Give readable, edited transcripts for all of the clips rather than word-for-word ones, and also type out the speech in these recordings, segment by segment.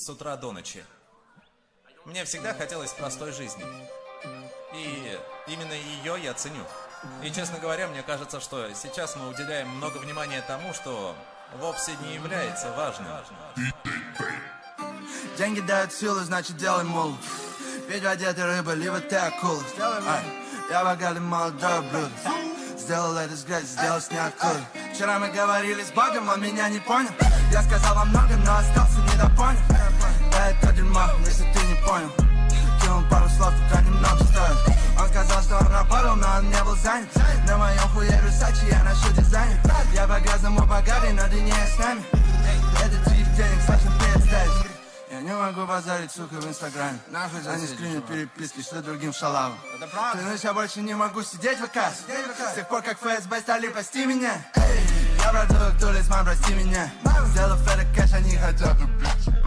с утра до ночи. Мне всегда хотелось простой жизни. И именно ее я ценю. И, честно говоря, мне кажется, что сейчас мы уделяем много внимания тому, что вовсе не является важным. Деньги дают силу, значит делай мул. Ведь воде ты рыба, либо ты акула. Я богатый молодой блюдо. Сделал это с грязи, сделал с ниоткуда. Вчера мы говорили с Богом, он меня не понял. Я сказал вам много, но остался недопонят. Да это дерьмо, если ты не понял. Кинул пару слов, только немного стоит. Он сказал, что он работал, но он не был занят. На моем хуе Версачи, я ношу дизайнер. Я по-грязному богатый, но ты не с нами. Это тип денег сложно представить. Я не могу базарить, сука, в инстаграме. Они скринят переписки, что другим шалавам. Клянусь, я больше не могу сидеть в КАС. С тех пор, как ФСБ стали пасти меня. Я браток, талисман, прости меня. Сделав это кэш, они хотят убить тебя.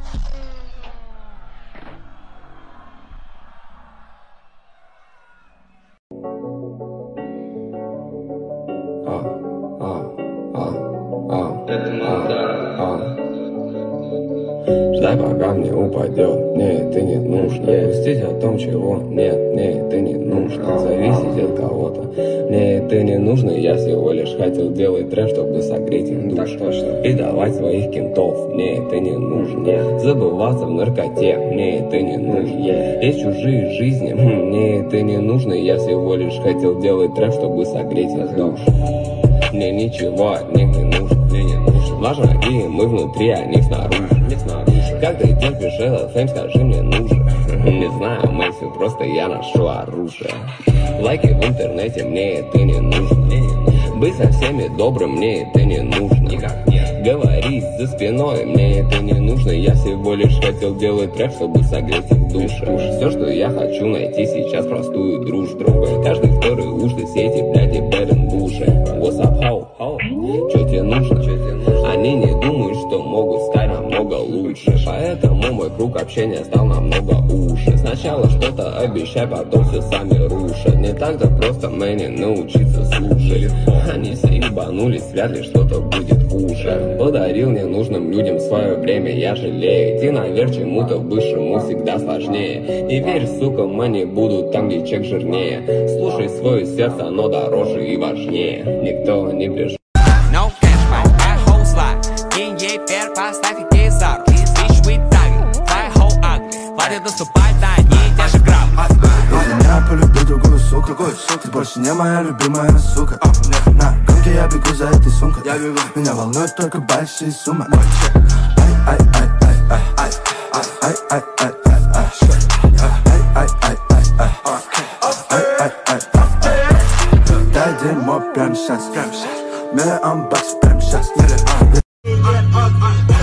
Ждай, пока мне упадет, мне это не нужно. Грустить о том, чего нет, мне это не нужно. Зависеть от кого-то, мне это не нужно. Я всего лишь хотел делать трэш, чтобы согреть их душу. И давать своих кентов, мне это не нужно. Забываться в наркоте, мне это не нужно. Есть чужие жизни, мне это не нужно. Я всего лишь хотел делать трэш, чтобы согреть их душу. Мне ничего от них не нужно, мне не нужно. Важно, какие мы внутри, а не снаружи. Как ты терпишь этот фейм, скажи, мне нужен. Не знаю, Мэйси, просто я ношу оружие. Лайки в интернете, мне это не нужно. Быть со всеми добрым, мне это не нужно. Никак нет. Говорить за спиной, мне это не нужно. Я всего лишь хотел делать трэп, чтобы согреть их души. Все, что я хочу найти сейчас, простую дружбу. Каждый второй уж ты сети, блядь, и бэден буши. What's up, ho? Чё тебе нужно? Они не думают, что могут стать намного лучше. Поэтому мой круг общения стал намного уше. Сначала что-то обещай, потом все сами рушат. Не так-то просто мне научиться слушать. Они все ебанулись, вряд ли что-то будет хуже. Подарил ненужным людям свое время, я жалею. Идти наверх чему-то высшему всегда сложнее. И верь, сука, мани будут там, где чек жирнее. Слушай свое сердце, оно дороже и важнее. Никто не пришел. Поставь их кейсар, bitch with tag, твоя хоу агли, хватит наступать на одни и те же грабли. Если меня полюби другую суку, ты больше не моя любимая сука. На гонке я бегу за этой сумкой, меня волнуют только большие суммы. Дай дерьмо прямо сейчас, миллион баксов прямо сейчас.